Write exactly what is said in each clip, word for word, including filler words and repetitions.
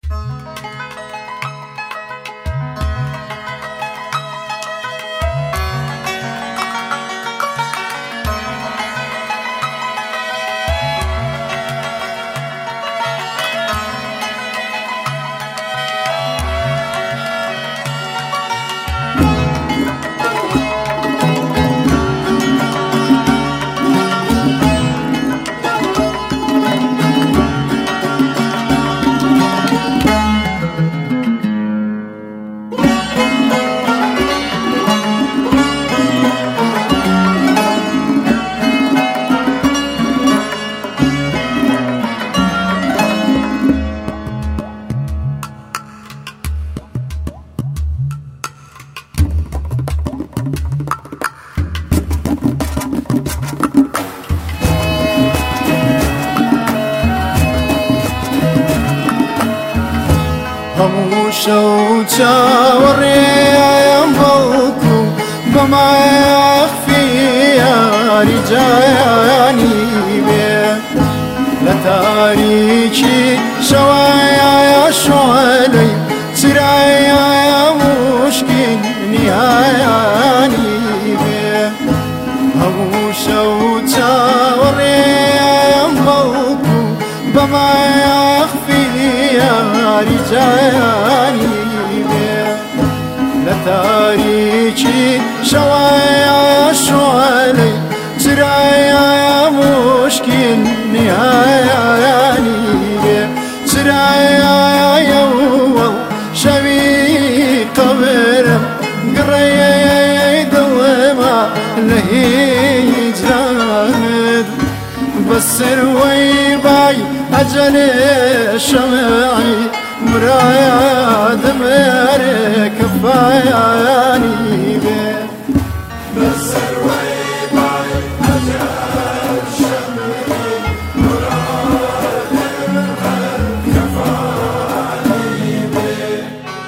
شوچا وريم بوكو بما يخفي رجاني بيه لتاريكي شوايا يا شوالي سرايا يا مشكل نهاياني بيه أبو شوچا وريم بوكو بما يخفي رجاني بيه لتاريكي شوايا شوالي سرايا يا مشكل نهاياني بيه سرايا يا يوال شبي قبرم قرية دوما لهي جرامد بسر ويباي أجل شمعي مرايا دمري كفاياني بيه بسر ويباي أجل شمعي مرايا دمري كفاياني بيه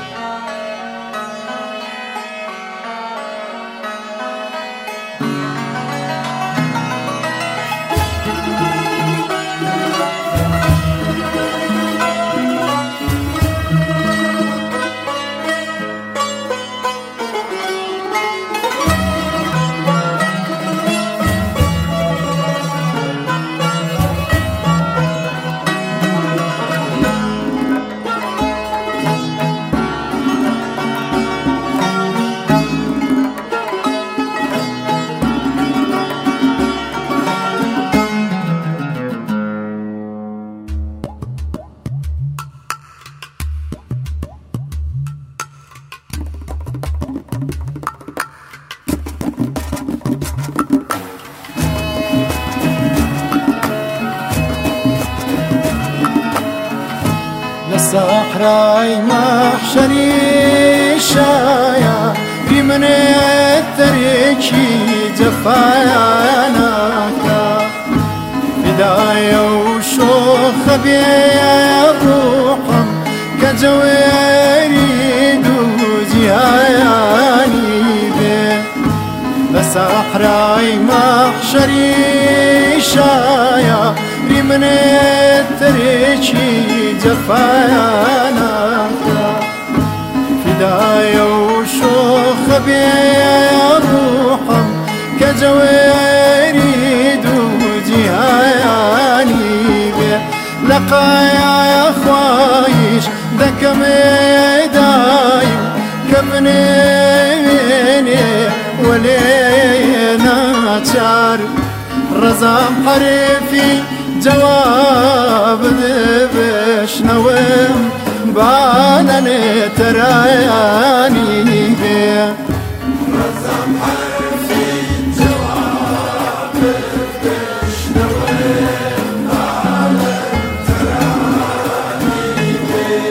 صحراي محشري شايا في من التريكي جفاياناكا بداية وشوخ بيا روحم كجويري دوزياني بيه بصحراي محشري شايا في من التريكي جفاياناكا فداية وشوخ بيا روحم كجويري دوجياني بيه لقايا يا خوايش دكم دايم كمنيني ولينا شار رزام حرفي جواب ذبش نوم بانني تراياني بيه رزام حرفي جواب ذبش نوم بانني تراياني بيه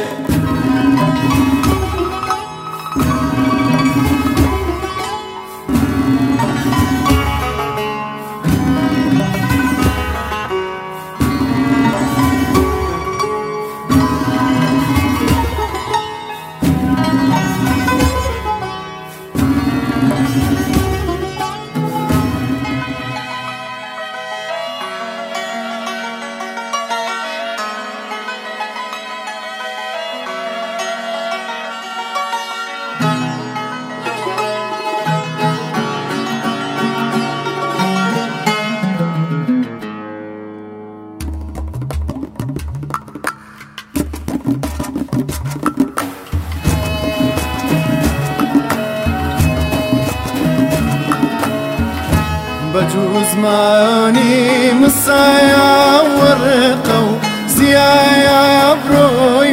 زماني مصايا ورقو زيايا بروي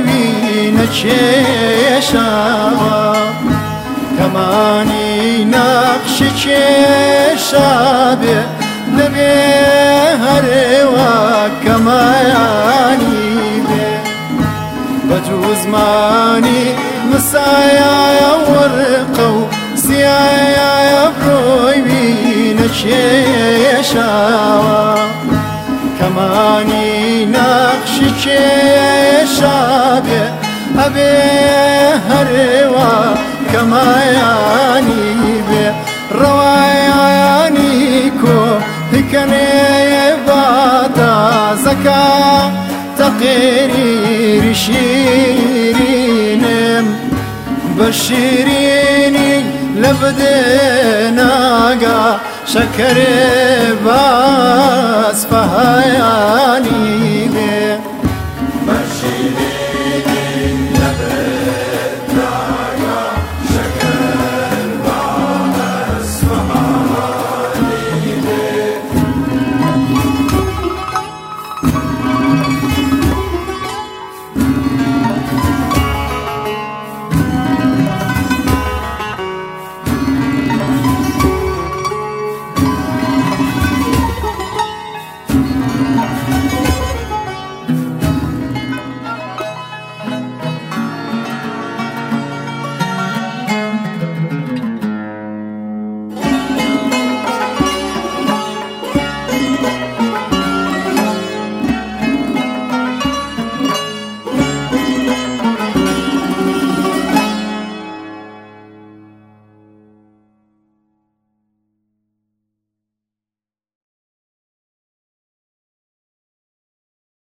نشيشا كماني نقش شابه نبي هروا كماني به بدو زماني مصايا ورقو زيايا بروي نشيشا كماني نقش شابه أبي هروا كماني به رواياني كو هكني باتا زكا تقرير شيرينم بشيريني لبدناقا شكر باس فهياني به